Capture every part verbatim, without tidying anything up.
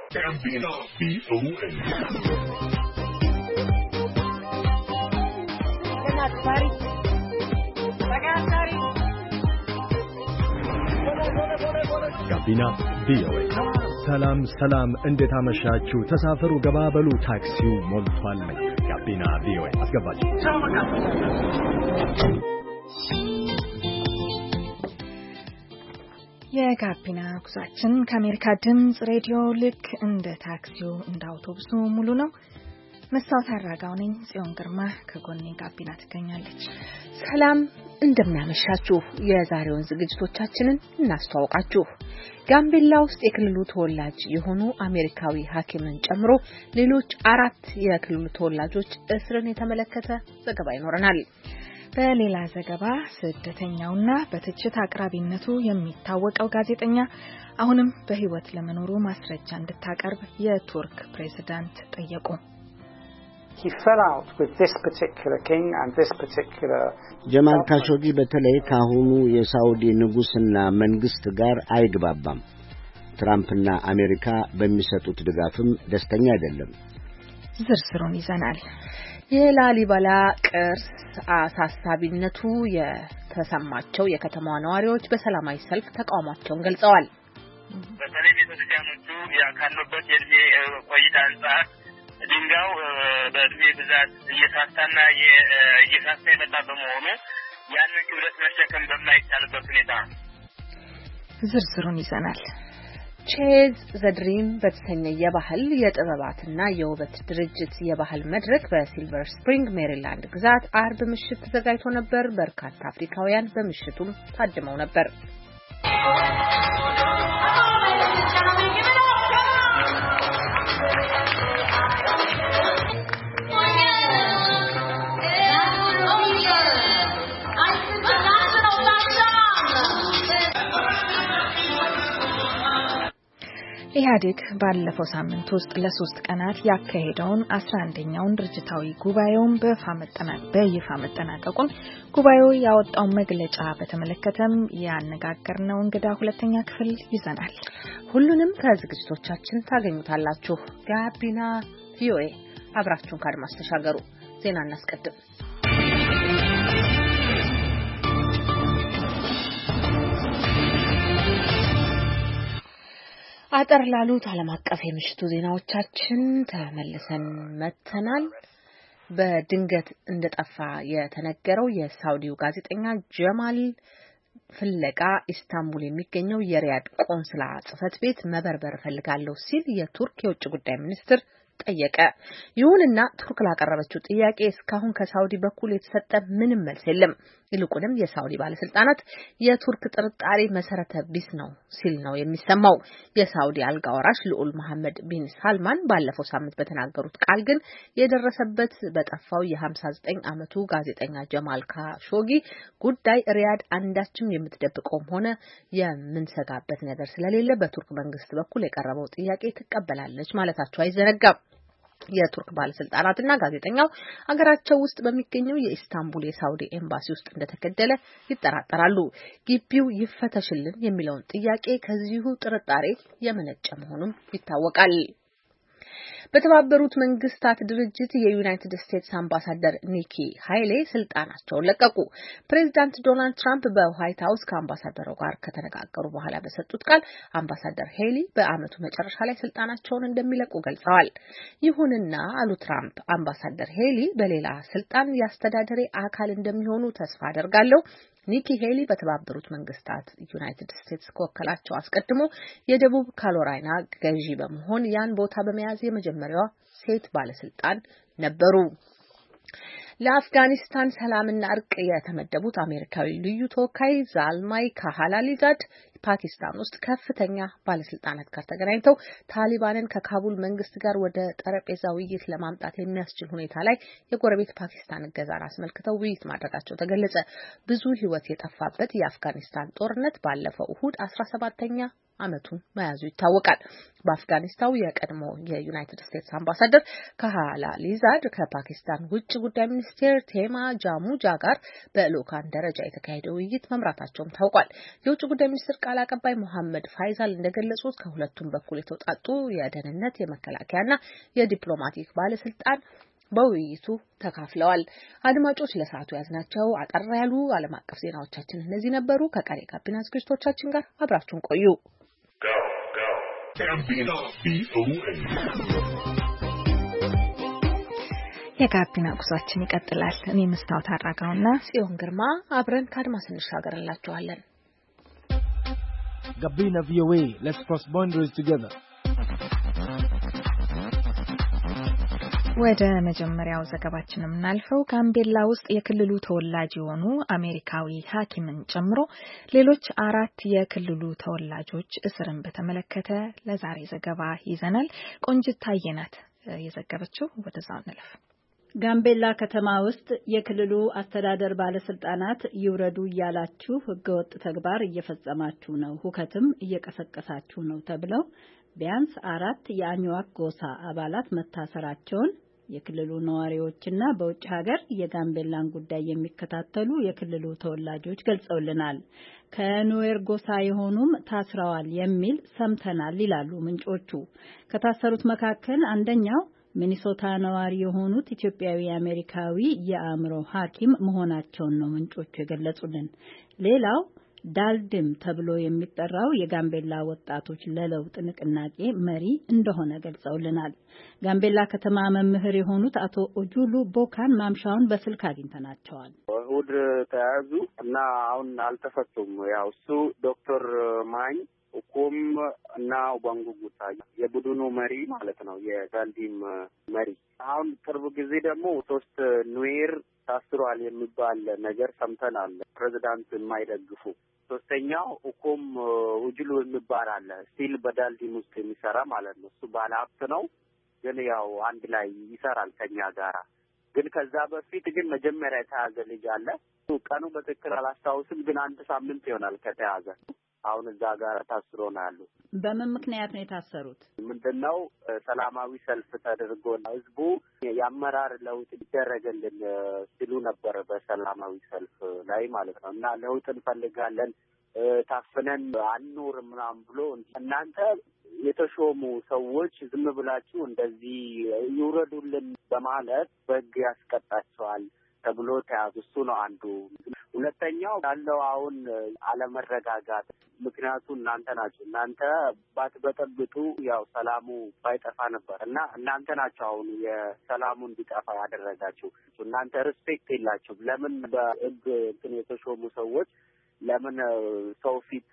Gambino B O A. ጋቢና ቪኦኤ ሰላም ሰላም እንዴት አመሻችሁ ተሳፈሩ ገባበሉ ታክሲው ሞልቷል ጋቢና ቪኦኤ አስገባችሁ የጋቢና ጉዟችን ከአሜሪካ ድምጽ ሬዲዮ ልክ እንደ ታክሲው እንደ አውቶቡሱ ሙሉ ነው። መስታወት አራጋው ነኝ። ጽዮን ግርማ ከጎኔ ጋቢና ትገኛለች። ሰላም እንደምናመሻችሁ። የዛሬውን ዝግጅቶቻችንን እናስተዋውቃችሁ። ጋምቤላ ውስጥ የክልሉ ተወላጅ የሆኑ አሜሪካዊ ሐኪምን ጨምሮ ሌሎች አራት የክልሉ ተወላጆች እስርን የተመለከተ ዘገባ ይኖረናል። በሌላ ዘገባ ስደተኛውና በትችት አቅራቢነቱ የሚታወቀው ጋዜጠኛ አሁንም በህይወት ለመኖሩ ማስረጃ እንድታቀርብ የቱርክ ፕሬዝዳንት ጠየቁ። He fell out with this particular king and this particular ጀማል ካሾጊ በተለይ ካሁኑ የሳውዲ ንጉስና መንግስት ጋር አይግባባም። ትራምፕና አሜሪካ በሚሰጡት ድጋፍም ደስተኛ አይደለም። ዝርዝሩን ይዘናል። የላሊበላ ቅርስ አሳሳቢነቱ የተሰማቸው የከተማዋ ነዋሪዎች በሰላማዊ ሰልፍ ተቃውሟቸውን ገልጸዋል። በተለይ ቤተክርስቲያኖቹ ያካሉበት የእድሜ ቆይታ አንጻር ድንጋዩ በእድሜ ብዛት እየሳሳና እየሳሳ የመጣ በመሆኑ ያንን ክብደት መሸከም በማይቻልበት ሁኔታ ዝርዝሩን ይዘናል። ቼዝ ዘ ድሪም በተሰኘ የባህል የጥበባትና የውበት ድርጅት የባህል መድረክ በሲልቨር ስፕሪንግ ሜሪላንድ ግዛት አርብ ምሽት ተዘጋጅቶ ነበር። በርካታ አፍሪካውያን በምሽቱም ታድመው ነበር። ኢህአዴግ ባለፈው ሳምንት ውስጥ ለሶስት ቀናት ያካሄደውን አስራ አንደኛውን ድርጅታዊ ጉባኤውን በይፋ መጠናቀቁን ጉባኤው ያወጣው መግለጫ በተመለከተም ያነጋገርነው እንግዳ ሁለተኛ ክፍል ይዘናል። ሁሉንም ከዝግጅቶቻችን ታገኙታላችሁ። ጋቢና ቪኦኤ አብራችሁን ካድማስ ተሻገሩ። ዜና እናስቀድም። አጠር ላሉት ዓለም አቀፍ የምሽቱ ዜናዎቻችን ተመልሰን መተናል። በድንገት እንደጠፋ የተነገረው የሳውዲው ጋዜጠኛ ጀማል ፍለጋ ኢስታንቡል የሚገኘው የሪያድ ቆንስላ ጽሕፈት ቤት መበርበር ፈልጋለሁ ሲል የቱርክ የውጭ ጉዳይ ሚኒስትር ጠየቀ። ይሁንና ቱርክ ላቀረበችው ጥያቄ እስካሁን ከሳውዲ በኩል የተሰጠ ምንም መልስ የለም። ይልቁንም የሳውዲ ባለስልጣናት የቱርክ ጥርጣሬ መሰረተ ቢስ ነው ሲል ነው የሚሰማው። የሳውዲ አልጋ ወራሽ ልዑል መሐመድ ቢን ሳልማን ባለፈው ሳምንት በተናገሩት ቃል ግን የደረሰበት በጠፋው የ59 ዓመቱ ጋዜጠኛ ጀማል ካሾጊ ጉዳይ ሪያድ አንዳችም የምትደብቀውም ሆነ የምንሰጋበት ነገር ስለሌለ በቱርክ መንግስት በኩል የቀረበው ጥያቄ ትቀበላለች ማለታቸው አይዘነጋም። የቱርክ ባለስልጣናትና ጋዜጠኛው አገራቸው ውስጥ በሚገኘው የኢስታንቡል የሳውዲ ኤምባሲ ውስጥ እንደተገደለ ይጠራጠራሉ። ግቢው ይፈተሽልን የሚለውን ጥያቄ ከዚሁ ጥርጣሬ የመነጨ መሆኑም ይታወቃል። በተባበሩት መንግስታት ድርጅት የዩናይትድ ስቴትስ አምባሳደር ኒኪ ሃይሌ ስልጣናቸውን ለቀቁ። ፕሬዚዳንት ዶናልድ ትራምፕ በዋይት ሃውስ ከአምባሳደሩ ጋር ከተነጋገሩ በኋላ በሰጡት ቃል አምባሳደር ሄሊ በአመቱ መጨረሻ ላይ ስልጣናቸውን እንደሚለቁ ገልጸዋል። ይሁንና አሉ ትራምፕ አምባሳደር ሄሊ በሌላ ስልጣን የአስተዳደሬ አካል እንደሚሆኑ ተስፋ አደርጋለሁ። ኒኪ ሄሊ በተባበሩት መንግስታት ዩናይትድ ስቴትስ ከወከላቸው አስቀድሞ የደቡብ ካሮላይና ገዢ በመሆን ያን ቦታ በመያዝ የመጀመሪያዋ ሴት ባለስልጣን ነበሩ። ለአፍጋኒስታን ሰላምና እርቅ የተመደቡት አሜሪካዊ ልዩ ተወካይ ዛልማይ ካሃላሊዛድ ፓኪስታን ውስጥ ከፍተኛ ባለስልጣናት ጋር ተገናኝተው ታሊባንን ከካቡል መንግስት ጋር ወደ ጠረጴዛ ውይይት ለማምጣት የሚያስችል ሁኔታ ላይ የጎረቤት ፓኪስታን እገዛን አስመልክተው ውይይት ማድረጋቸው ተገለጸ። ብዙ ሕይወት የጠፋበት የአፍጋኒስታን ጦርነት ባለፈው እሁድ አስራ ሰባተኛ ዓመቱን መያዙ ይታወቃል። በአፍጋኒስታን የቀድሞ የዩናይትድ ስቴትስ አምባሳደር ካሃላሊዛድ ከፓኪስታን ውጭ ጉዳይ ሚኒስቴር ቴማ ጃሙጃ ጋር በልኡካን ደረጃ የተካሄደ ውይይት መምራታቸውም ታውቋል። የውጭ ጉዳይ ሚኒስትር ቃል አቀባይ መሐመድ ፋይዛል እንደገለጹት ከሁለቱም በኩል የተውጣጡ የደህንነት የመከላከያና የዲፕሎማቲክ ባለስልጣን በውይይቱ ተካፍለዋል። አድማጮች ለሰዓቱ ያዝናቸው አጠር ያሉ ዓለም አቀፍ ዜናዎቻችን እነዚህ ነበሩ። ከቀሪ ጋቢና ዝግጅቶቻችን ጋር አብራችሁን ቆዩ። የጋቢና ጉዟችን ይቀጥላል። እኔ መስታወት አራጋውና ጽዮን ግርማ አብረን ከአድማስ እንሻገርላችኋለን። ጋቢና ቪኦኤ let's cross boundaries together። ወደ መጀመሪያው ዘገባችን የምናልፈው ጋምቤላ ውስጥ የክልሉ ተወላጅ የሆኑ አሜሪካዊ ሐኪምን ጨምሮ ሌሎች አራት የክልሉ ተወላጆች እስርን በተመለከተ ለዛሬ ዘገባ ይዘናል። ቆንጅት ታየናት የዘገበችው። ወደዛው እንለፍ። ጋምቤላ ከተማ ውስጥ የክልሉ አስተዳደር ባለስልጣናት ይውረዱ እያላችሁ ህገወጥ ተግባር እየፈጸማችሁ ነው፣ ሁከትም እየቀሰቀሳችሁ ነው ተብለው ቢያንስ አራት የአኝዋክ ጎሳ አባላት መታሰራቸውን የክልሉ ነዋሪዎችና በውጭ ሀገር የጋምቤላን ጉዳይ የሚከታተሉ የክልሉ ተወላጆች ገልጸውልናል። ከኑዌር ጎሳ የሆኑም ታስረዋል የሚል ሰምተናል ይላሉ ምንጮቹ። ከታሰሩት መካከል አንደኛው ሚኒሶታ ነዋሪ የሆኑት ኢትዮጵያዊ አሜሪካዊ የአእምሮ ሐኪም መሆናቸውን ነው ምንጮቹ የገለጹልን። ሌላው ዳልድም ተብሎ የሚጠራው የጋምቤላ ወጣቶች ለለውጥ ንቅናቄ መሪ እንደሆነ ገልጸውልናል። ጋምቤላ ከተማ መምህር የሆኑት አቶ ኦጁሉ ቦካን ማምሻውን በስልክ አግኝተናቸዋል። እሑድ ተያዙ እና አሁን አልተፈቱም። ያው እሱ ዶክተር ማኝ ኡኩም እና ኡባንጉ ጉታ የቡድኑ መሪ ማለት ነው፣ የዳልዲም መሪ። አሁን ቅርብ ጊዜ ደግሞ ሶስት ኑዌር ታስሯል የሚባል ነገር ሰምተናል፣ ፕሬዝዳንት የማይደግፉ። ሶስተኛው ኡኩም ውጅሉ የሚባል አለ፣ ስቲል በዳልዲም ውስጥ የሚሰራ ማለት ነው። እሱ ባለ ሀብት ነው፣ ግን ያው አንድ ላይ ይሰራል ከኛ ጋራ። ግን ከዛ በፊት ግን መጀመሪያ የተያዘ ልጅ አለ። ቀኑ በትክክል አላስታውስም፣ ግን አንድ ሳምንት ይሆናል ከተያዘ። አሁን እዛ ጋር ታስሮ ነው ያሉ። በምን ምክንያት ነው የታሰሩት? ምንድነው ሰላማዊ ሰልፍ ተደርጎ ህዝቡ የአመራር ለውጥ ይደረግልን ሲሉ ነበር፣ በሰላማዊ ሰልፍ ላይ ማለት ነው። እና ለውጥ እንፈልጋለን፣ ታፍነን አንኖር ምናምን ብሎ እናንተ የተሾሙ ሰዎች ዝም ብላችሁ እንደዚህ ይውረዱልን በማለት በህግ ያስቀጣቸዋል ተብሎ ተያዙ። እሱ ነው አንዱ። ሁለተኛው ያለው አሁን አለመረጋጋት ምክንያቱ እናንተ ናችሁ። እናንተ ባትበጠብጡ ያው ሰላሙ ባይጠፋ ነበር እና እናንተ ናችሁ አሁን የሰላሙ እንዲጠፋ ያደረጋችሁ። እናንተ ሪስፔክት የላችሁም። ለምን በህግ እንትን የተሾሙ ሰዎች ለምን ሰው ፊት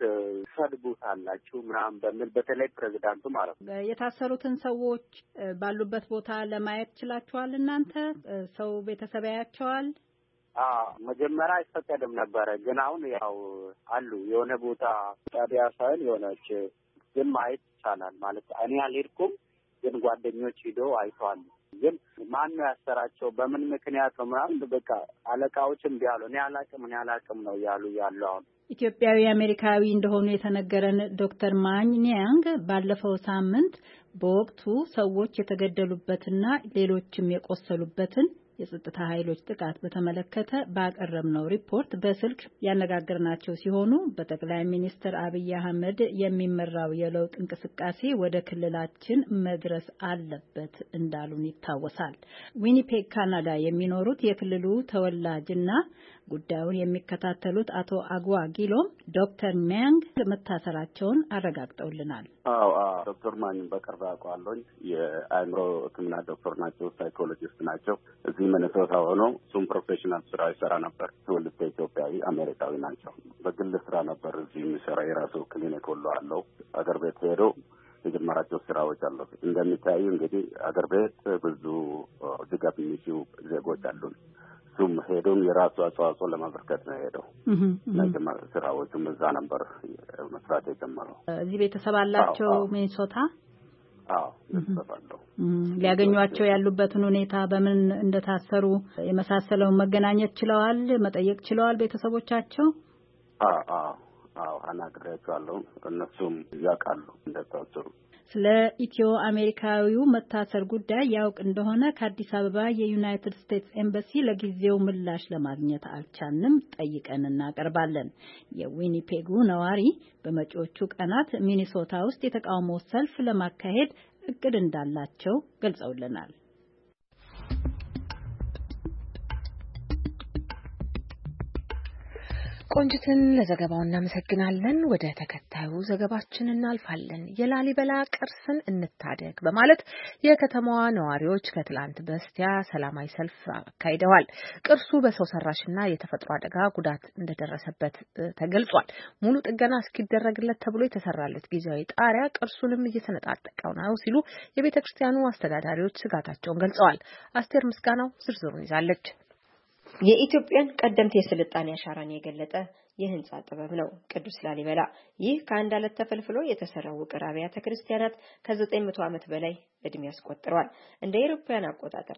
ሰድቡታላችሁ ምናምን በሚል በተለይ ፕሬዝዳንቱ ማለት ነው። የታሰሩትን ሰዎች ባሉበት ቦታ ለማየት ችላችኋል እናንተ? ሰው ቤተሰብ ያያቸዋል? አዎ መጀመሪያ አይፈቀድም ነበረ፣ ግን አሁን ያው አሉ የሆነ ቦታ ጣቢያ ሳይል የሆነች ግን ማየት ይቻላል ማለት። እኔ አልሄድኩም፣ ግን ጓደኞች ሄደው አይተዋል። ግን ማን ነው ያሰራቸው በምን ምክንያት ነው ምናምን በቃ አለቃዎችም ቢያሉ እኔ አላቅም እኔ አላቅም ነው ያሉ ያለው። አሁን ኢትዮጵያዊ አሜሪካዊ እንደሆኑ የተነገረን ዶክተር ማኝ ኒያንግ ባለፈው ሳምንት በወቅቱ ሰዎች የተገደሉበትና ሌሎችም የቆሰሉበትን የጸጥታ ኃይሎች ጥቃት በተመለከተ ባቀረብነው ሪፖርት በስልክ ያነጋገርናቸው ሲሆኑ በጠቅላይ ሚኒስትር አብይ አህመድ የሚመራው የለውጥ እንቅስቃሴ ወደ ክልላችን መድረስ አለበት እንዳሉን ይታወሳል። ዊኒፔግ ካናዳ የሚኖሩት የክልሉ ተወላጅና ጉዳዩን የሚከታተሉት አቶ አጓ ጊሎም ዶክተር ማንግ መታሰራቸውን አረጋግጠውልናል። አዎ አዎ ዶክተር ማንግ በቅርብ አውቀዋለሁ። የአእምሮ ሕክምና ዶክተር ናቸው፣ ሳይኮሎጂስት ናቸው። እዚህ ሚኒሶታ ሆነው እሱም ፕሮፌሽናል ስራ ይሰራ ነበር። ትውልደ ኢትዮጵያዊ አሜሪካዊ ናቸው። በግል ስራ ነበር እዚህ የሚሰራ፣ የራሱ ክሊኒክ ሁሉ አለው። አገር ቤት ሄዶ የጀመራቸው ስራዎች አሉ። እንደሚታዩ እንግዲህ አገር ቤት ብዙ ድጋፍ የሚሹ ዜጎች አሉን። እሱም ሄዶም የራሱ አስተዋጽኦ ለማበርከት ነው ሄደው ለጀመረ ስራዎቹም እዛ ነበር መስራት የጀመረው። እዚህ ቤተሰብ አላቸው ሚኒሶታ? አዎ ቤተሰብ አለው። ሊያገኟቸው ያሉበትን ሁኔታ በምን እንደታሰሩ የመሳሰለውን መገናኘት ችለዋል? መጠየቅ ችለዋል ቤተሰቦቻቸው? አዎ አዎ አዎ አናግሬያቸዋለሁ። እነሱም ያውቃሉ እንደታሰሩ። ስለ ኢትዮ አሜሪካዊው መታሰር ጉዳይ ያውቅ እንደሆነ ከአዲስ አበባ የዩናይትድ ስቴትስ ኤምባሲ ለጊዜው ምላሽ ለማግኘት አልቻልንም። ጠይቀን እናቀርባለን። የዊኒፔጉ ነዋሪ በመጪዎቹ ቀናት ሚኒሶታ ውስጥ የተቃውሞ ሰልፍ ለማካሄድ እቅድ እንዳላቸው ገልጸውልናል። ቆንጅትን ለዘገባው እናመሰግናለን። ወደ ተከታዩ ዘገባችን እናልፋለን። የላሊበላ ቅርስን እንታደግ በማለት የከተማዋ ነዋሪዎች ከትላንት በስቲያ ሰላማዊ ሰልፍ አካሂደዋል። ቅርሱ በሰው ሰራሽና የተፈጥሮ አደጋ ጉዳት እንደደረሰበት ተገልጿል። ሙሉ ጥገና እስኪደረግለት ተብሎ የተሰራለት ጊዜያዊ ጣሪያ ቅርሱንም እየተነጣጠቀው ነው ሲሉ የቤተክርስቲያኑ አስተዳዳሪዎች ስጋታቸውን ገልጸዋል። አስቴር ምስጋናው ዝርዝሩን ይዛለች። የኢትዮጵያን ቀደምት የስልጣኔ አሻራን የገለጠ የህንጻ ጥበብ ነው ቅዱስ ላሊበላ። ይህ ከአንድ አለት ተፈልፍሎ የተሰራው ውቅር አብያተ ክርስቲያናት ከዘጠኝ መቶ ዓመት በላይ እድሜ ያስቆጥረዋል። እንደ አውሮፓውያን አቆጣጠር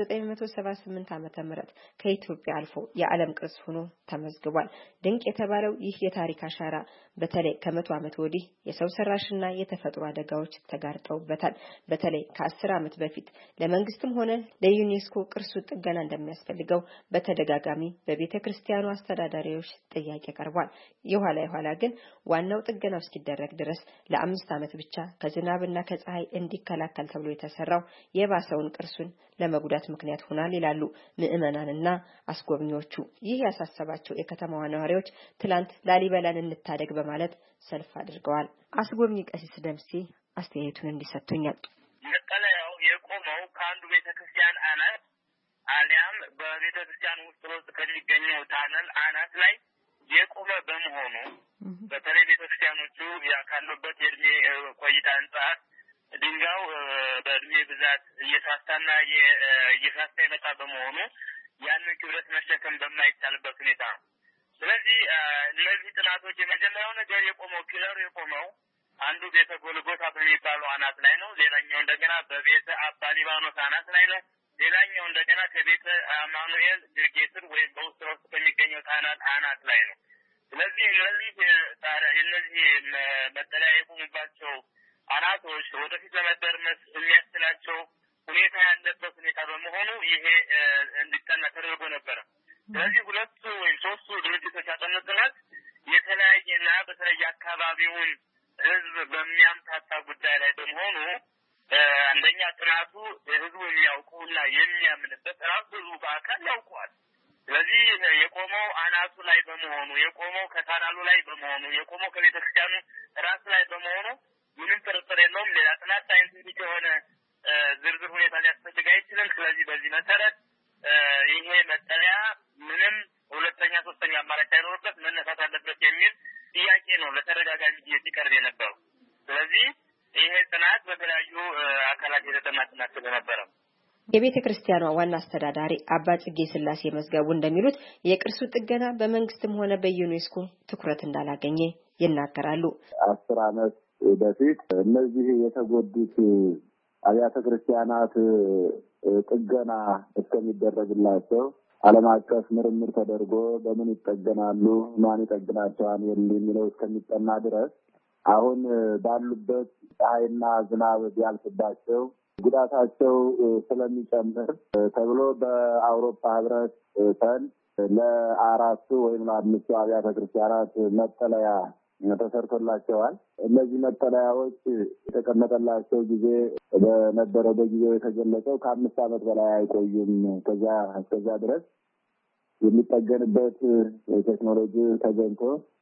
በ1978 ዓመተ ምህረት ከኢትዮጵያ አልፎ የዓለም ቅርስ ሆኖ ተመዝግቧል። ድንቅ የተባለው ይህ የታሪክ አሻራ በተለይ ከመቶ ዓመት ወዲህ የሰው ሰራሽና የተፈጥሮ አደጋዎች ተጋርጠውበታል። በተለይ ከአስር ዓመት በፊት ለመንግስትም ሆነ ለዩኔስኮ ቅርሱ ጥገና እንደሚያስፈልገው በተደጋጋሚ በቤተ ክርስቲያኑ አስተዳዳሪዎች ጥያቄ ቀርቧል። የኋላ የኋላ ግን ዋናው ጥገናው እስኪደረግ ድረስ ለአምስት ዓመት ብቻ ከዝናብና ከፀሐይ እንዲከላከል ተብሎ የተሰራው የባሰውን ቅርሱን ለመጉዳት ምክንያት ሆኗል ይላሉ ምዕመናንና አስጎብኚዎቹ። ይህ ያሳሰባቸው የከተማዋ ነዋሪዎች ትላንት ላሊበላን እንታደግ በማለት ሰልፍ አድርገዋል። አስጎብኚ ቀሲስ ደምሴ አስተያየቱን እንዲሰጡኛል። መጠለያው የቆመው ከአንዱ ቤተክርስቲያን አናት አሊያም በቤተክርስቲያን ውስጥ ውስጥ ከሚገኘው ታነል አናት ላይ የቆመ በመሆኑ በተለይ ቤተክርስቲያኖቹ ያካሉበት የእድሜ ቆይታ አንጻር ድንጋዩ በእድሜ ብዛት እየሳሳና እየሳሳ የመጣ በመሆኑ ያንን ክብደት መሸከም በማይቻልበት ሁኔታ ነው። ስለዚህ እነዚህ ጥናቶች የመጀመሪያው ነገር የቆመው ፒለር የቆመው አንዱ ቤተ ጎልጎታ በሚባለው አናት ላይ ነው። ሌላኛው እንደገና በቤተ አባ ሊባኖስ አናት ላይ ነው። ሌላኛው እንደገና ከቤተ አማኑኤል ግርጌስር ወይም በውስጥ ውስጥ በሚገኘው ታናት አናት ላይ ነው። ስለዚህ እነዚህ እነዚህ መጠለያ የቆሙባቸው አናቶች ወደፊት ለመደርመስ የሚያስችላቸው ሁኔታ ያለበት ሁኔታ በመሆኑ ይሄ እንዲጠና ተደርጎ ነበረ። ስለዚህ ሁለቱ ወይም ሶስቱ ድርጅቶች ያጠኑት ጥናት የተለያየና በተለይ አካባቢውን ሕዝብ በሚያምታታ ጉዳይ ላይ በመሆኑ አንደኛ ጥናቱ ህዝቡ የሚያውቀውና የሚያምንበት ራሱ ህዝቡ በአካል ያውቀዋል። ስለዚህ የቆመው አናቱ ላይ በመሆኑ የቆመው ከታናሉ ላይ በመሆኑ የቆመው ከቤተክርስቲያኑ ራስ ላይ በመሆኑ ምንም ጥርጥር የለውም ሌላ ጥናት ሳይንቲፊክ የሆነ ዝርዝር ሁኔታ ሊያስፈልግ አይችልም። ስለዚህ በዚህ መሰረት ይሄ መጠለያ ምንም ሁለተኛ ሶስተኛ አማራጭ ሳይኖርበት መነሳት አለበት የሚል ጥያቄ ነው ለተደጋጋሚ ጊዜ ሲቀርብ የነበረው። ስለዚህ ይሄ ጥናት በተለያዩ አካላት የተጠና ጥናት ስለነበረ የቤተ ክርስቲያኗ ዋና አስተዳዳሪ አባ ጽጌ ስላሴ መዝገቡ እንደሚሉት የቅርሱ ጥገና በመንግስትም ሆነ በዩኔስኮ ትኩረት እንዳላገኘ ይናገራሉ። አስር ዓመት በፊት እነዚህ የተጎዱት አብያተ ክርስቲያናት ጥገና እስከሚደረግላቸው ዓለም አቀፍ ምርምር ተደርጎ በምን ይጠገናሉ ማን ይጠግናቸዋል የሚለው እስከሚጠና ድረስ አሁን ባሉበት ፀሐይና ዝናብ ቢያልፍባቸው ጉዳታቸው ስለሚጨምር ተብሎ በአውሮፓ ህብረት ፈንድ ለአራቱ ወይም ለአምስቱ አብያተ ክርስቲያናት መጠለያ ተሰርቶላቸዋል። እነዚህ መጠለያዎች የተቀመጠላቸው ጊዜ በነበረው በጊዜው የተገለጸው ከአምስት ዓመት በላይ አይቆዩም። ከዛ እስከዛ ድረስ የሚጠገንበት ቴክኖሎጂ ተገኝቶ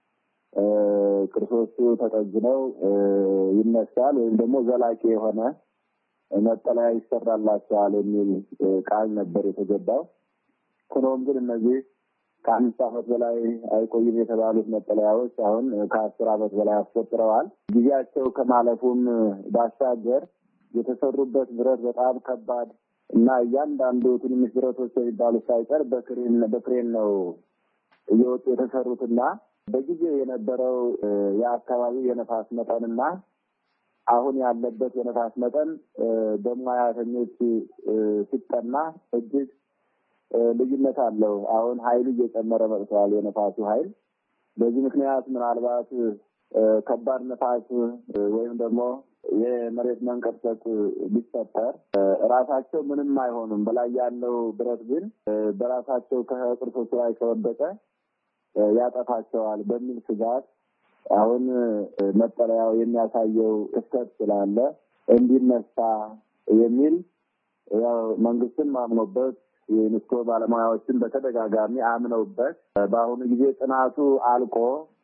ቅርሶቹ ተጠግነው ይነሳል ወይም ደግሞ ዘላቂ የሆነ መጠለያ ይሰራላቸዋል የሚል ቃል ነበር የተገባው። ሆኖም ግን እነዚህ ከአምስት ዓመት በላይ አይቆይም የተባሉት መጠለያዎች አሁን ከአስር ዓመት በላይ አስቆጥረዋል። ጊዜያቸው ከማለፉም ባሻገር የተሰሩበት ብረት በጣም ከባድ እና እያንዳንዱ ትንሽ ብረቶች የሚባሉት ሳይቀር በክሬን በክሬን ነው እየወጡ የተሰሩትና በጊዜው የነበረው የአካባቢ የነፋስ መጠንና አሁን ያለበት የነፋስ መጠን በሙያተኞች ሲጠና እጅግ ልዩነት አለው። አሁን ኃይሉ እየጨመረ መጥቷል የነፋሱ ኃይል። በዚህ ምክንያት ምናልባት ከባድ ነፋስ ወይም ደግሞ የመሬት መንቀጥቀጥ ቢፈጠር ራሳቸው ምንም አይሆኑም በላይ ያለው ብረት ግን በራሳቸው ከቅርሶቹ ላይ ከወደቀ ያጠፋቸዋል በሚል ስጋት አሁን መጠለያው የሚያሳየው ክስተት ስላለ እንዲነሳ የሚል ያው መንግስትም አምኖበት የዩኔስኮ ባለሙያዎችን በተደጋጋሚ አምነውበት በአሁኑ ጊዜ ጥናቱ አልቆ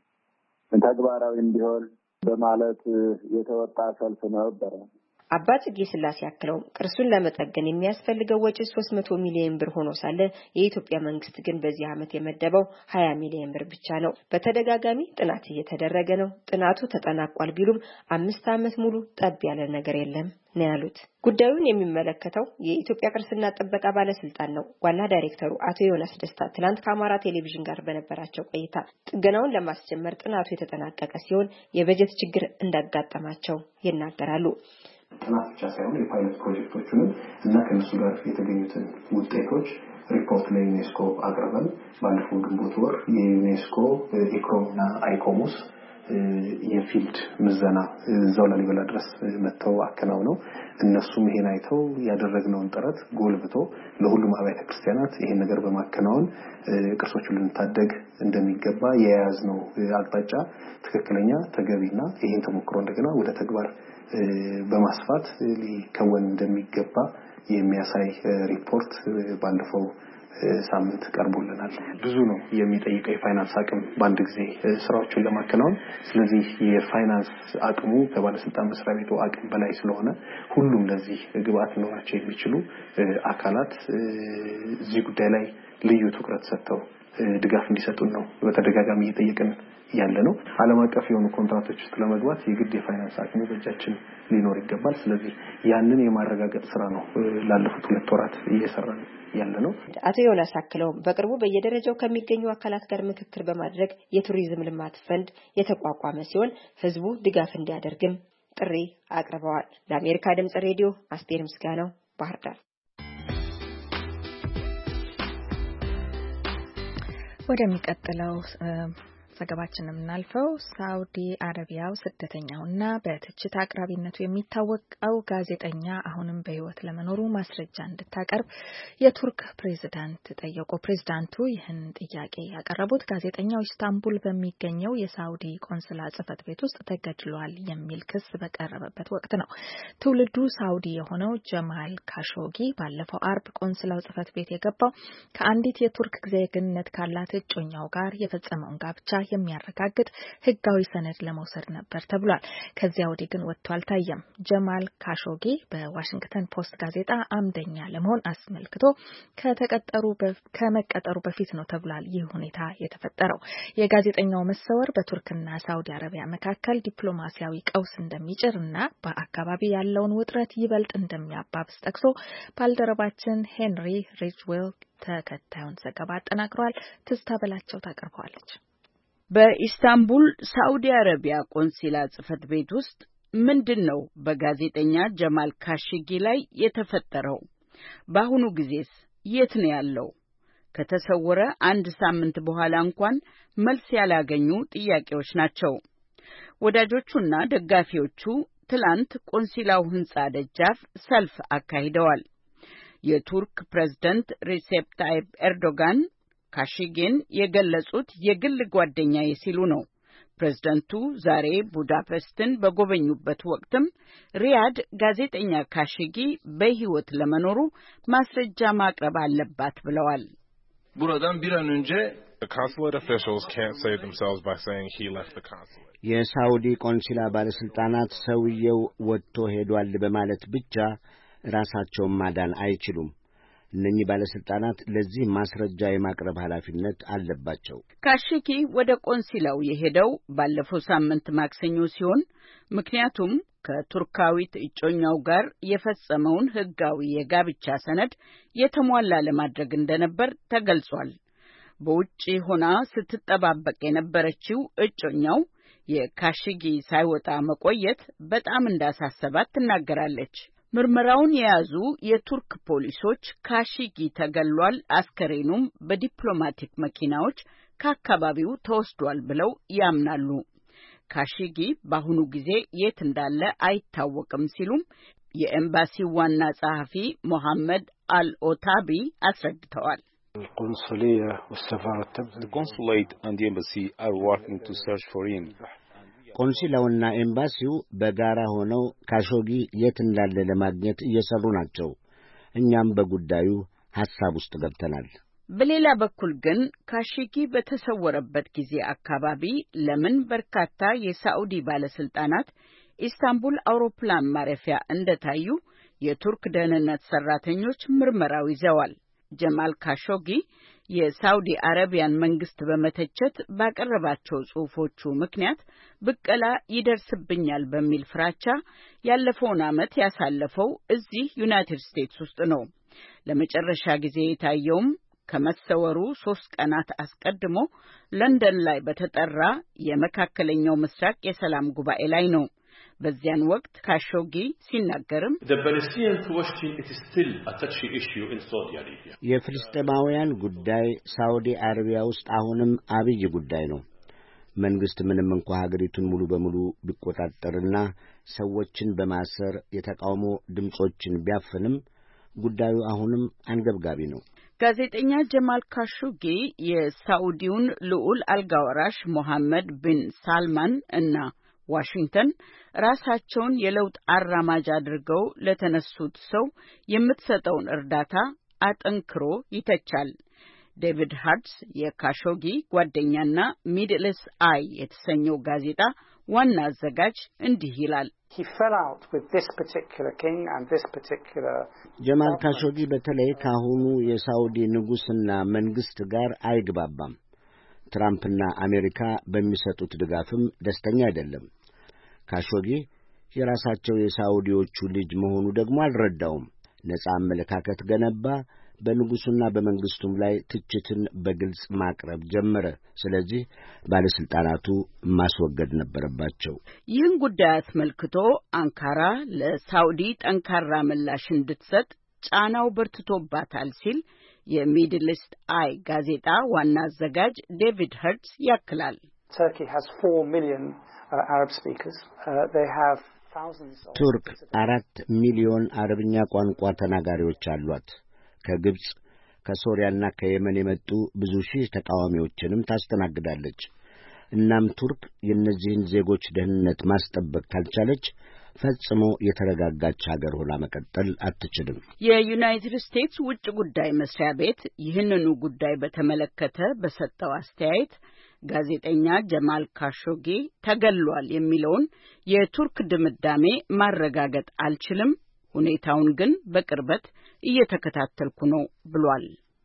ተግባራዊ እንዲሆን በማለት የተወጣ ሰልፍ ነበር። አባ ጽጌ ስላሴ ያክለው ቅርሱን ለመጠገን የሚያስፈልገው ወጪ ሶስት መቶ ሚሊዮን ብር ሆኖ ሳለ የኢትዮጵያ መንግስት ግን በዚህ ዓመት የመደበው ሀያ ሚሊዮን ብር ብቻ ነው። በተደጋጋሚ ጥናት እየተደረገ ነው። ጥናቱ ተጠናቋል ቢሉም አምስት ዓመት ሙሉ ጠብ ያለ ነገር የለም ነው ያሉት። ጉዳዩን የሚመለከተው የኢትዮጵያ ቅርስና ጥበቃ ባለስልጣን ነው። ዋና ዳይሬክተሩ አቶ ዮናስ ደስታ ትላንት ከአማራ ቴሌቪዥን ጋር በነበራቸው ቆይታ ጥገናውን ለማስጀመር ጥናቱ የተጠናቀቀ ሲሆን የበጀት ችግር እንዳጋጠማቸው ይናገራሉ። ጥናት ብቻ ሳይሆን የፓይለት ፕሮጀክቶቹን እና ከነሱ ጋር የተገኙትን ውጤቶች ሪፖርት ለዩኔስኮ አቅርበን ባለፈው ግንቦት ወር የዩኔስኮ ኢክሮምና አይኮሙስ የፊልድ ምዘና እዛው ላሊበላ ድረስ መተው አከናውነው እነሱም ይሄን አይተው ያደረግነውን ጥረት ጎልብቶ ለሁሉም አብያተ ክርስቲያናት ይሄን ነገር በማከናወን ቅርሶቹን ልንታደግ እንደሚገባ የያዝነው አቅጣጫ ትክክለኛ ተገቢና ይሄን ተሞክሮ እንደገና ወደ ተግባር በማስፋት ሊከወን እንደሚገባ የሚያሳይ ሪፖርት ባለፈው ሳምንት ቀርቦልናል። ብዙ ነው የሚጠይቀው የፋይናንስ አቅም በአንድ ጊዜ ስራዎችን ለማከናወን። ስለዚህ የፋይናንስ አቅሙ ከባለስልጣን መስሪያ ቤቱ አቅም በላይ ስለሆነ ሁሉም ለዚህ ግብአት ሊኖራቸው የሚችሉ አካላት እዚህ ጉዳይ ላይ ልዩ ትኩረት ሰጥተው ድጋፍ እንዲሰጡን ነው በተደጋጋሚ እየጠየቅን ያለ ነው። ዓለም አቀፍ የሆኑ ኮንትራክቶች ውስጥ ለመግባት የግድ የፋይናንስ አቅሙ በእጃችን ሊኖር ይገባል። ስለዚህ ያንን የማረጋገጥ ስራ ነው ላለፉት ሁለት ወራት እየሰራን ያለ ነው። አቶ ዮናስ አክለው በቅርቡ በየደረጃው ከሚገኙ አካላት ጋር ምክክር በማድረግ የቱሪዝም ልማት ፈንድ የተቋቋመ ሲሆን ህዝቡ ድጋፍ እንዲያደርግም ጥሪ አቅርበዋል። ለአሜሪካ ድምጽ ሬዲዮ አስቴር ምስጋናው ባህር ዳር። ወደሚቀጥለው ዘገባችንን እናልፈው። ሳውዲ አረቢያው ስደተኛውና በትችት አቅራቢነቱ የሚታወቀው ጋዜጠኛ አሁንም በህይወት ለመኖሩ ማስረጃ እንድታቀርብ የቱርክ ፕሬዝዳንት ጠየቁ። ፕሬዝዳንቱ ይህን ጥያቄ ያቀረቡት ጋዜጠኛው ኢስታንቡል በሚገኘው የሳውዲ ቆንስላ ጽሕፈት ቤት ውስጥ ተገድሏል የሚል ክስ በቀረበበት ወቅት ነው። ትውልዱ ሳውዲ የሆነው ጀማል ካሾጊ ባለፈው አርብ ቆንስላው ጽሕፈት ቤት የገባው ከአንዲት የቱርክ ዜግነት ካላት እጮኛው ጋር የፈጸመውን ጋብቻ የሚያረጋግጥ ህጋዊ ሰነድ ለመውሰድ ነበር ተብሏል። ከዚያ ወዲህ ግን ወጥቶ አልታየም። ጀማል ካሾጊ በዋሽንግተን ፖስት ጋዜጣ አምደኛ ለመሆን አስመልክቶ ከተቀጠሩ ከመቀጠሩ በፊት ነው ተብሏል ይህ ሁኔታ የተፈጠረው። የጋዜጠኛው መሰወር በቱርክና ሳውዲ አረቢያ መካከል ዲፕሎማሲያዊ ቀውስ እንደሚጭርና በአካባቢ ያለውን ውጥረት ይበልጥ እንደሚያባብስ ጠቅሶ ባልደረባችን ሄንሪ ሪጅዌል ተከታዩን ዘገባ አጠናቅሯል። ትዝታ በላቸው ታቀርበዋለች። በኢስታንቡል ሳውዲ አረቢያ ቆንሲላ ጽሕፈት ቤት ውስጥ ምንድነው በጋዜጠኛ ጀማል ካሾጊ ላይ የተፈጠረው? በአሁኑ ጊዜስ የት ነው ያለው? ከተሰወረ አንድ ሳምንት በኋላ እንኳን መልስ ያላገኙ ጥያቄዎች ናቸው። ወዳጆቹና ደጋፊዎቹ ትላንት ቆንሲላው ህንጻ ደጃፍ ሰልፍ አካሂደዋል። የቱርክ ፕሬዝዳንት ሪሴፕ ታይፕ ኤርዶጋን ካሾጊን የገለጹት የግል ጓደኛዬ ሲሉ ነው። ፕሬዝዳንቱ ዛሬ ቡዳፔስትን በጎበኙበት ወቅትም ሪያድ ጋዜጠኛ ካሾጊ በህይወት ለመኖሩ ማስረጃ ማቅረብ አለባት ብለዋል። buradan bir an önce the consulate officials can't save themselves by saying he left the consulate. የሳውዲ ቆንሲላ ባለስልጣናት ሰውየው ወጥቶ ሄዷል በማለት ብቻ ራሳቸውን ማዳን አይችሉም። እነኚህ ባለስልጣናት ለዚህ ማስረጃ የማቅረብ ኃላፊነት አለባቸው። ካሾጊ ወደ ቆንሲላው የሄደው ባለፈው ሳምንት ማክሰኞ ሲሆን ምክንያቱም ከቱርካዊት እጮኛው ጋር የፈጸመውን ህጋዊ የጋብቻ ሰነድ የተሟላ ለማድረግ እንደነበር ተገልጿል። በውጪ ሆና ስትጠባበቅ የነበረችው እጮኛው የካሾጊ ሳይወጣ መቆየት በጣም እንዳሳሰባት ትናገራለች። ምርመራውን የያዙ የቱርክ ፖሊሶች ካሾጊ ተገሏል፣ አስከሬኑም በዲፕሎማቲክ መኪናዎች ከአካባቢው ተወስዷል ብለው ያምናሉ። ካሺጊ በአሁኑ ጊዜ የት እንዳለ አይታወቅም ሲሉም የኤምባሲው ዋና ጸሐፊ ሞሐመድ አልኦታቢ አስረድተዋል። The consulate and the embassy are working to search for him. ቆንሲላውና ኤምባሲው በጋራ ሆነው ካሾጊ የት እንዳለ ለማግኘት እየሰሩ ናቸው። እኛም በጉዳዩ ሐሳብ ውስጥ ገብተናል። በሌላ በኩል ግን ካሺጊ በተሰወረበት ጊዜ አካባቢ ለምን በርካታ የሳዑዲ ባለስልጣናት ኢስታንቡል አውሮፕላን ማረፊያ እንደታዩ የቱርክ ደህንነት ሰራተኞች ምርመራው ይዘዋል። ጀማል ካሾጊ የሳዑዲ አረቢያን መንግስት በመተቸት ባቀረባቸው ጽሑፎቹ ምክንያት ብቀላ ይደርስብኛል በሚል ፍራቻ ያለፈውን ዓመት ያሳለፈው እዚህ ዩናይትድ ስቴትስ ውስጥ ነው። ለመጨረሻ ጊዜ የታየውም ከመሰወሩ ሶስት ቀናት አስቀድሞ ለንደን ላይ በተጠራ የመካከለኛው ምስራቅ የሰላም ጉባኤ ላይ ነው። በዚያን ወቅት ካሾጊ ሲናገርም የፍልስጤማውያን ጉዳይ ሳዑዲ አረቢያ ውስጥ አሁንም አብይ ጉዳይ ነው። መንግስት ምንም እንኳ ሀገሪቱን ሙሉ በሙሉ ቢቆጣጠርና ሰዎችን በማሰር የተቃውሞ ድምጾችን ቢያፍንም ጉዳዩ አሁንም አንገብጋቢ ነው። ጋዜጠኛ ጀማል ካሾጊ የሳዑዲውን ልዑል አልጋወራሽ ሞሐመድ ቢን ሳልማን እና ዋሽንግተን ራሳቸውን የለውጥ አራማጅ አድርገው ለተነሱት ሰው የምትሰጠውን እርዳታ አጠንክሮ ይተቻል። ዴቪድ ሃርትስ የካሾጊ ጓደኛና ሚድልስ አይ የተሰኘው ጋዜጣ ዋና አዘጋጅ እንዲህ ይላል። ጀማል ካሾጊ በተለይ ካሁኑ የሳዑዲ ንጉስና መንግስት ጋር አይግባባም። ትራምፕና አሜሪካ በሚሰጡት ድጋፍም ደስተኛ አይደለም። ካሾጊ የራሳቸው የሳዑዲዎቹ ልጅ መሆኑ ደግሞ አልረዳውም። ነጻ አመለካከት ገነባ። በንጉሱና በመንግስቱም ላይ ትችትን በግልጽ ማቅረብ ጀመረ። ስለዚህ ባለስልጣናቱ ማስወገድ ነበረባቸው። ይህን ጉዳይ አስመልክቶ አንካራ ለሳዑዲ ጠንካራ ምላሽ እንድትሰጥ ጫናው በርትቶባታል ሲል የሚድል ኢስት አይ ጋዜጣ ዋና አዘጋጅ ዴቪድ ሃርትስ ያክላል። ቱርክ አራት ሚሊዮን አረብኛ ቋንቋ ተናጋሪዎች አሏት። ከግብጽ ከሶሪያና ከየመን የመጡ ብዙ ሺህ ተቃዋሚዎችንም ታስተናግዳለች። እናም ቱርክ የእነዚህን ዜጎች ደህንነት ማስጠበቅ ካልቻለች ፈጽሞ የተረጋጋች ሀገር ሆና መቀጠል አትችልም። የዩናይትድ ስቴትስ ውጭ ጉዳይ መስሪያ ቤት ይህንኑ ጉዳይ በተመለከተ በሰጠው አስተያየት ጋዜጠኛ ጀማል ካሾጊ ተገሏል የሚለውን የቱርክ ድምዳሜ ማረጋገጥ አልችልም፣ ሁኔታውን ግን በቅርበት እየተከታተልኩ ነው ብሏል።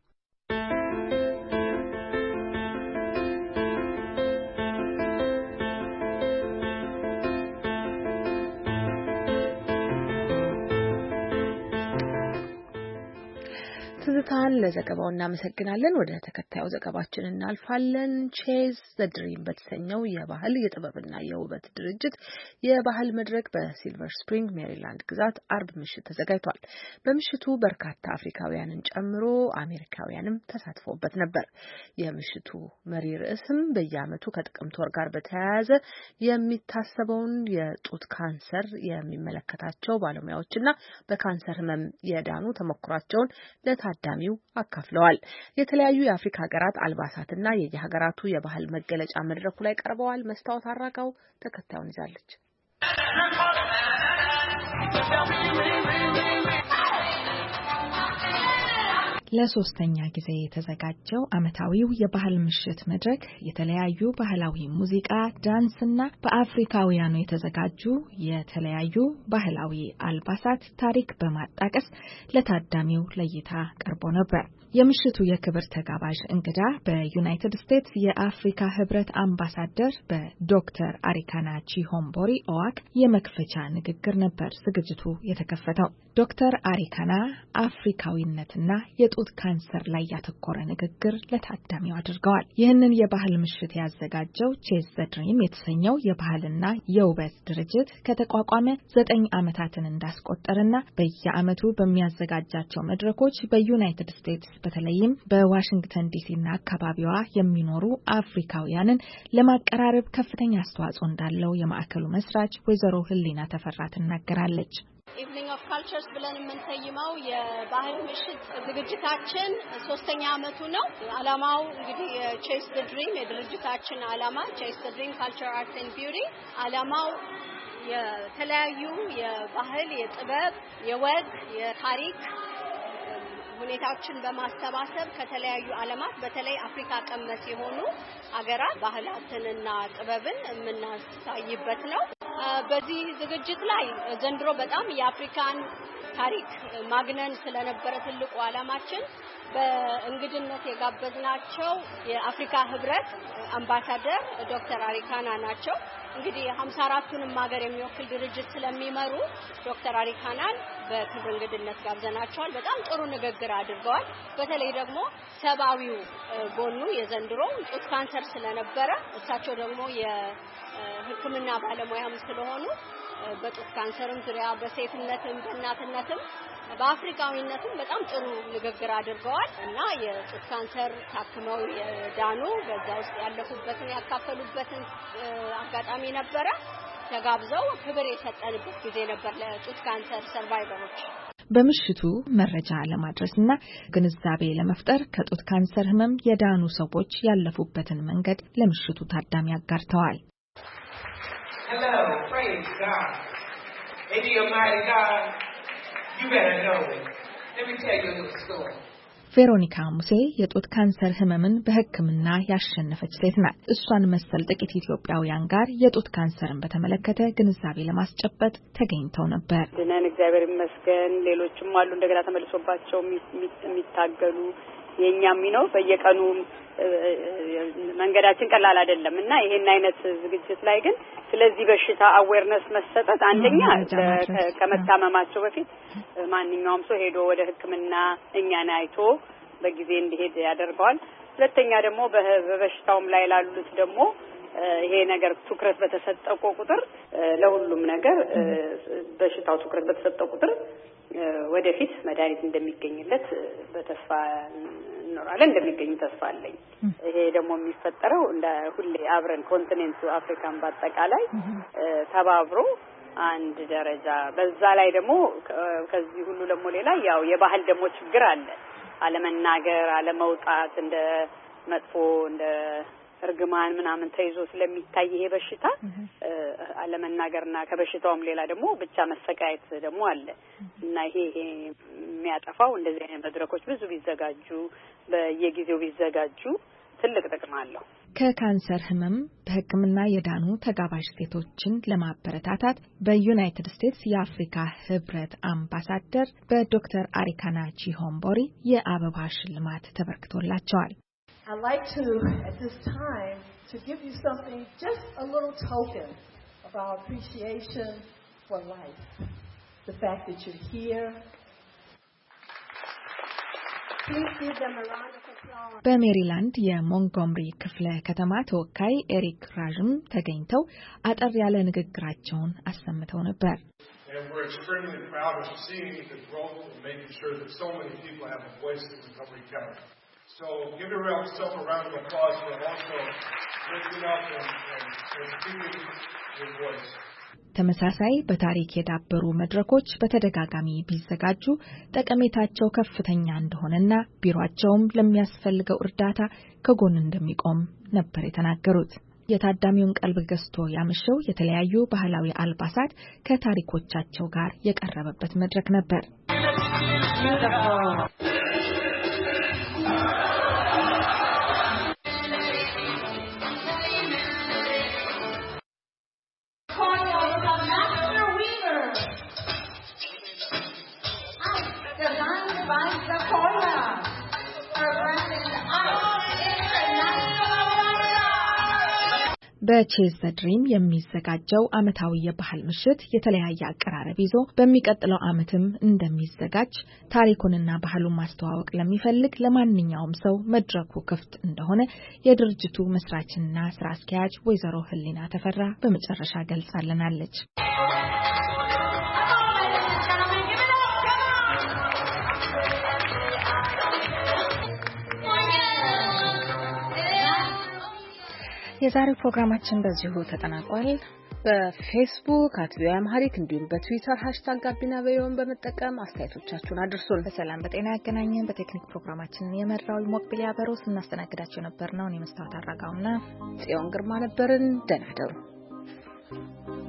ትዝታን ለዘገባው እናመሰግናለን። ወደ ተከታዩ ዘገባችን እናልፋለን። ቼዝ ዘ ድሪም በተሰኘው የባህል የጥበብና የውበት ድርጅት የባህል መድረክ በሲልቨር ስፕሪንግ ሜሪላንድ ግዛት አርብ ምሽት ተዘጋጅቷል። በምሽቱ በርካታ አፍሪካውያንን ጨምሮ አሜሪካውያንም ተሳትፎበት ነበር። የምሽቱ መሪ ርዕስም በየዓመቱ ከጥቅምት ወር ጋር በተያያዘ የሚታሰበውን የጡት ካንሰር የሚመለከታቸው ባለሙያዎችና በካንሰር ህመም የዳኑ ተሞክሯቸውን ለታ ዳሚው አካፍለዋል። የተለያዩ የአፍሪካ ሀገራት አልባሳትና የየሀገራቱ የባህል መገለጫ መድረኩ ላይ ቀርበዋል። መስታወት አራጋው ተከታዩን ይዛለች። ለሶስተኛ ጊዜ የተዘጋጀው ዓመታዊው የባህል ምሽት መድረክ የተለያዩ ባህላዊ ሙዚቃ፣ ዳንስና በአፍሪካውያኑ የተዘጋጁ የተለያዩ ባህላዊ አልባሳት ታሪክ በማጣቀስ ለታዳሚው ለእይታ ቀርቦ ነበር። የምሽቱ የክብር ተጋባዥ እንግዳ በዩናይትድ ስቴትስ የአፍሪካ ህብረት አምባሳደር በዶክተር አሪካና ቺሆምቦሪ ኦዋክ የመክፈቻ ንግግር ነበር ዝግጅቱ የተከፈተው። ዶክተር አሪካና አፍሪካዊነትና የጡት በጡት ካንሰር ላይ ያተኮረ ንግግር ለታዳሚው አድርገዋል። ይህንን የባህል ምሽት ያዘጋጀው ቼዝ ዘ ድሪም የተሰኘው የባህልና የውበት ድርጅት ከተቋቋመ ዘጠኝ ዓመታትን እንዳስቆጠረና በየዓመቱ በሚያዘጋጃቸው መድረኮች በዩናይትድ ስቴትስ በተለይም በዋሽንግተን ዲሲና አካባቢዋ የሚኖሩ አፍሪካውያንን ለማቀራረብ ከፍተኛ አስተዋጽኦ እንዳለው የማዕከሉ መስራች ወይዘሮ ህሊና ተፈራ ትናገራለች። ኢቭኒንግ ኦፍ ካልቸርስ ብለን የምንሰይመው የባህል ምሽት ዝግጅታችን ሶስተኛ ዓመቱ ነው። ዓላማው እንግዲህ ቼስ ዘ ድሪም የድርጅታችን ዓላማ ቼስ ዘ ድሪም ካልቸር አርት ኤንድ ቢዩቲ ዓላማው የተለያዩ የባህል፣ የጥበብ፣ የወግ፣ የታሪክ ሁኔታዎችን በማሰባሰብ ከተለያዩ ዓለማት በተለይ አፍሪካ ቀመስ የሆኑ አገራት ባህላትንና ጥበብን የምናሳይበት ነው። በዚህ ዝግጅት ላይ ዘንድሮ በጣም የአፍሪካን ታሪክ ማግነን ስለነበረ ትልቁ ዓላማችን በእንግድነት የጋበዝናቸው የአፍሪካ ህብረት አምባሳደር ዶክተር አሪካና ናቸው። እንግዲህ ሃምሳ አራቱንም ሀገር የሚወክል ድርጅት ስለሚመሩ ዶክተር አሪካናን በክብር እንግድነት ጋብዘናቸዋል። በጣም ጥሩ ንግግር አድርገዋል። በተለይ ደግሞ ሰብአዊው ጎኑ የዘንድሮ ጡት ካንሰር ስለነበረ እሳቸው ደግሞ የሕክምና ባለሙያም ስለሆኑ በጡት ካንሰርም ዙሪያ በሴትነትም በእናትነትም በአፍሪካዊነትም በጣም ጥሩ ንግግር አድርገዋል እና የጡት ካንሰር ታክመው የዳኑ በዛ ውስጥ ያለፉበትን ያካፈሉበትን አጋጣሚ ነበረ። ተጋብዘው ክብር የሰጠንበት ጊዜ ነበር ለጡት ካንሰር ሰርቫይቨሮች። በምሽቱ መረጃ ለማድረስና ግንዛቤ ለመፍጠር ከጡት ካንሰር ህመም የዳኑ ሰዎች ያለፉበትን መንገድ ለምሽቱ ታዳሚ አጋርተዋል። Hello, praise God. Maybe you're mighty God. You better know it. Let me tell you a little story. ቬሮኒካ ሙሴ የጡት ካንሰር ህመምን በሕክምና ያሸነፈች ሴት ናት። እሷን መሰል ጥቂት ኢትዮጵያውያን ጋር የጡት ካንሰርን በተመለከተ ግንዛቤ ለማስጨበጥ ተገኝተው ነበር። ድነን እግዚአብሔር ይመስገን። ሌሎችም አሉ እንደገና ተመልሶባቸው የሚታገሉ የኛም ነው። በየቀኑ መንገዳችን ቀላል አይደለም እና ይሄን አይነት ዝግጅት ላይ ግን ስለዚህ በሽታ አዌርነስ መሰጠት አንደኛ ከመታመማቸው በፊት ማንኛውም ሰው ሄዶ ወደ ሕክምና እኛን አይቶ በጊዜ እንዲሄድ ያደርገዋል። ሁለተኛ ደግሞ በበሽታውም ላይ ላሉት ደግሞ ይሄ ነገር ትኩረት በተሰጠው ቁጥር ለሁሉም ነገር በሽታው ትኩረት በተሰጠው ቁጥር ወደፊት መድኃኒት እንደሚገኝለት በተስፋ እንኖራለን እንደሚገኝ ተስፋ አለኝ። ይሄ ደግሞ የሚፈጠረው እንደ ሁሌ አብረን ኮንቲኔንቱ አፍሪካን በአጠቃላይ ተባብሮ አንድ ደረጃ በዛ ላይ ደግሞ ከዚህ ሁሉ ደግሞ ሌላ ያው የባህል ደግሞ ችግር አለ። አለመናገር፣ አለመውጣት እንደ መጥፎ እንደ እርግማን ምናምን ተይዞ ስለሚታይ ይሄ በሽታ አለመናገርና ከበሽታውም ሌላ ደግሞ ብቻ መሰቃየት ደግሞ አለ እና ይሄ ይሄ የሚያጠፋው እንደዚህ አይነት መድረኮች ብዙ ቢዘጋጁ በየጊዜው ቢዘጋጁ ትልቅ ጥቅም አለው። ከካንሰር ህመም በሕክምና የዳኑ ተጋባዥ ሴቶችን ለማበረታታት በዩናይትድ ስቴትስ የአፍሪካ ህብረት አምባሳደር በዶክተር አሪካና ቺሆምቦሪ የአበባ ሽልማት ተበርክቶላቸዋል። I'd like to, at this time, to give you something, just a little token of our appreciation for life. The fact that you're here. Please give them a round of applause. በሜሪላንድ የሞንጎምሪ ክፍለ ከተማ ተወካይ ኤሪክ ራዥም ተገኝተው አጠር ያለ ንግግራቸውን አሰምተው ነበር። And we're extremely proud of seeing the growth and making sure that so many people have a voice in Montgomery County. So give yourself a round of applause for also lifting up and, and, and speaking your voice. ተመሳሳይ በታሪክ የዳበሩ መድረኮች በተደጋጋሚ ቢዘጋጁ ጠቀሜታቸው ከፍተኛ እንደሆነና ቢሮአቸውም ለሚያስፈልገው እርዳታ ከጎን እንደሚቆም ነበር የተናገሩት። የታዳሚውን ቀልብ ገዝቶ ያመሸው የተለያዩ ባህላዊ አልባሳት ከታሪኮቻቸው ጋር የቀረበበት መድረክ ነበር። በቼዝ ዘ ድሪም የሚዘጋጀው ዓመታዊ የባህል ምሽት የተለያየ አቀራረብ ይዞ በሚቀጥለው ዓመትም እንደሚዘጋጅ ታሪኩንና ባህሉን ማስተዋወቅ ለሚፈልግ ለማንኛውም ሰው መድረኩ ክፍት እንደሆነ የድርጅቱ መስራችና ስራ አስኪያጅ ወይዘሮ ህሊና ተፈራ በመጨረሻ ገልጻለናለች። የዛሬው ፕሮግራማችን በዚሁ ተጠናቋል። በፌስቡክ አትቪ አምሃሪክ እንዲሁም በትዊተር ሃሽታግ ጋቢና ቪኦኤን በመጠቀም አስተያየቶቻችሁን አድርሱን። በሰላም በጤና ያገናኘን። በቴክኒክ ፕሮግራማችንን የመራው ሞክቢሊያ በሮስ እናስተናግዳችሁ ነበር ነው። እኔ መስታወት አራጋውና ጽዮን ግርማ ነበርን። ደህና ደሩ።